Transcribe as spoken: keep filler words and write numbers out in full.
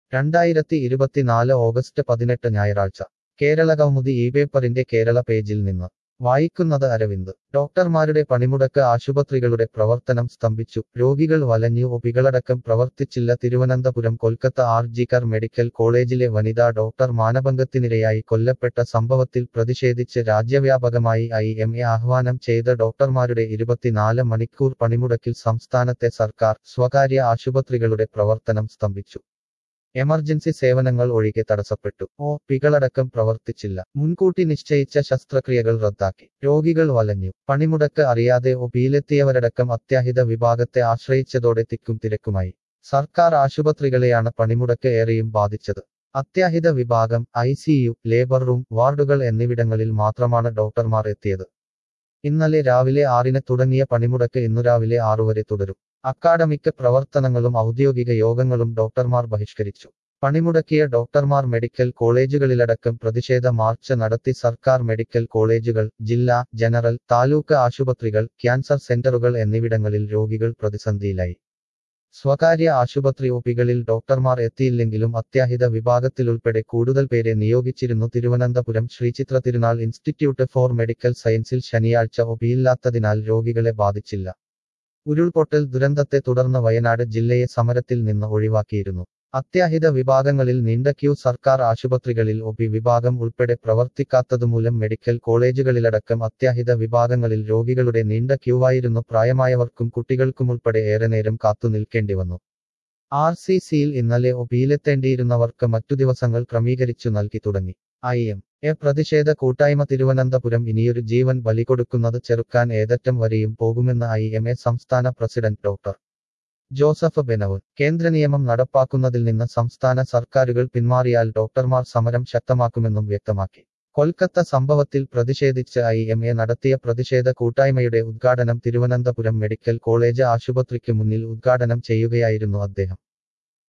രണ്ടായിരത്തി ഇരുപത്തിനാല് ഓഗസ്റ്റ് പതിനെട്ട് ഞായറാഴ്ച കേരളകൗമുദി ഈ പേപ്പറിന്റെ കേരള പേജിൽ നിന്ന് വായിക്കുന്നത് അരവിന്ദ്. ഡോക്ടർമാരുടെ പണിമുടക്ക് ആശുപത്രികളുടെ പ്രവർത്തനം സ്തംഭിച്ചു. രോഗികൾ വലഞ്ഞു. ഒപികളടക്കം പ്രവർത്തിച്ചില്ല. Thiruvananthapuram Kolkata R G Kar medical കോളേജിലെ വനിതാ ഡോക്ടർ മാനഭംഗത്തിനിരയായി കൊല്ലപ്പെട്ട സംഭവത്തിൽ പ്രതിഷേധിച്ച് രാജ്യവ്യാപകമായി ഐ എം എ ആഹ്വാനം ചെയ്ത ഡോക്ടർമാരുടെ ഇരുപത്തിനാല് മണിക്കൂർ പണിമുടക്കിൽ സംസ്ഥാനത്തെ സർക്കാർ, സ്വകാര്യ ആശുപത്രികളുടെ പ്രവർത്തനം സ്തംഭിച്ചു. എമർജൻസി സേവനങ്ങൾ ഒഴികെ തടസ്സപ്പെട്ടു. ഒ പികളടക്കം പ്രവർത്തിച്ചില്ല. മുൻകൂട്ടി നിശ്ചയിച്ച ശസ്ത്രക്രിയകൾ റദ്ദാക്കി. രോഗികൾ വലഞ്ഞു. പണിമുടക്ക് അറിയാതെ ഒ പിയിലെത്തിയവരടക്കം അത്യാഹിത വിഭാഗത്തെ ആശ്രയിച്ചതോടെ തിക്കും തിരക്കുമായി. സർക്കാർ ആശുപത്രികളെയാണ് പണിമുടക്ക് ഏറെയും ബാധിച്ചത്. അത്യാഹിത വിഭാഗം, I C U, labour room, വാർഡുകൾ എന്നിവിടങ്ങളിൽ മാത്രമാണ് ഡോക്ടർമാർ എത്തിയത്. ഇന്നലെ രാവിലെ ആറിന് തുടങ്ങിയ പണിമുടക്ക് ഇന്നു രാവിലെ ആറുവരെ തുടരും. അക്കാഡമിക് പ്രവർത്തനങ്ങളും ഔദ്യോഗിക യോഗങ്ങളും ഡോക്ടർമാർ ബഹിഷ്കരിച്ചു. പണിമുടക്കിയ ഡോക്ടർമാർ മെഡിക്കൽ കോളേജുകളിലടക്കം പ്രതിഷേധ മാർച്ച് നടത്തി. സർക്കാർ മെഡിക്കൽ കോളേജുകൾ, ജില്ലാ, ജനറൽ, താലൂക്ക് ആശുപത്രികൾ, ക്യാൻസർ സെന്ററുകൾ എന്നിവിടങ്ങളിൽ രോഗികൾ പ്രതിസന്ധിയിലായി. സ്വകാര്യ ആശുപത്രി ഒ പികളിൽ ഡോക്ടർമാർ എത്തിയില്ലെങ്കിലും അത്യാഹിത വിഭാഗത്തിലുൾപ്പെടെ കൂടുതൽ പേരെ നിയോഗിച്ചിരുന്നു. തിരുവനന്തപുരം ശ്രീചിത്ര തിരുനാൾ ഇൻസ്റ്റിറ്റ്യൂട്ട് ഫോർ മെഡിക്കൽ സയൻസിൽ ശനിയാഴ്ച ഒ പിയില്ലാത്തതിനാൽ രോഗികളെ ബാധിച്ചില്ല. ഉരുൾപൊട്ടൽ ദുരന്തത്തെ തുടർന്ന് വയനാട് ജില്ലയെ സമരത്തിൽ നിന്ന് ഒഴിവാക്കിയിരുന്നു. അത്യാഹിത വിഭാഗങ്ങളിൽ നീണ്ട ക്യൂ. സർക്കാർ ആശുപത്രികളിൽ ഒ പി വിഭാഗം ഉൾപ്പെടെ പ്രവർത്തിക്കാത്തതുമൂലം മെഡിക്കൽ കോളേജുകളിലടക്കം അത്യാഹിത വിഭാഗങ്ങളിൽ രോഗികളുടെ നീണ്ട ക്യൂവായിരുന്നു. പ്രായമായവർക്കും കുട്ടികൾക്കുമുൾപ്പെടെ ഏറെ നേരം കാത്തുനിൽക്കേണ്ടി വന്നു. ആർ സി സിയിൽ ഇന്നലെ ഒ പിയിലെത്തേണ്ടിയിരുന്നവർക്ക് മറ്റു ദിവസങ്ങൾ ക്രമീകരിച്ചു നൽകി തുടങ്ങി. ഐ എം എ പ്രതിഷേധ കൂട്ടായ്മ തിരുവനന്തപുരം ഇനിയൊരു ജീവൻ ബലികൊടുക്കുന്നത് ചെറുക്കാൻ ഏതറ്റം വരെയും പോകുമെന്ന് ഐ എം എ സംസ്ഥാന പ്രസിഡന്റ് ഡോക്ടർ ജോസഫ് ബെനവ്. കേന്ദ്ര നിയമം നടപ്പാക്കുന്നതിൽ നിന്ന് സംസ്ഥാന സർക്കാരുകൾ പിന്മാറിയാൽ ഡോക്ടർമാർ സമരം ശക്തമാക്കുമെന്നും വ്യക്തമാക്കി. കൊൽക്കത്ത സംഭവത്തിൽ പ്രതിഷേധിച്ച് ഐ എം എ നടത്തിയ പ്രതിഷേധ കൂട്ടായ്മയുടെ ഉദ്ഘാടനം തിരുവനന്തപുരം മെഡിക്കൽ കോളേജ് ആശുപത്രിക്ക് മുന്നിൽ ഉദ്ഘാടനം ചെയ്യുകയായിരുന്നു അദ്ദേഹം.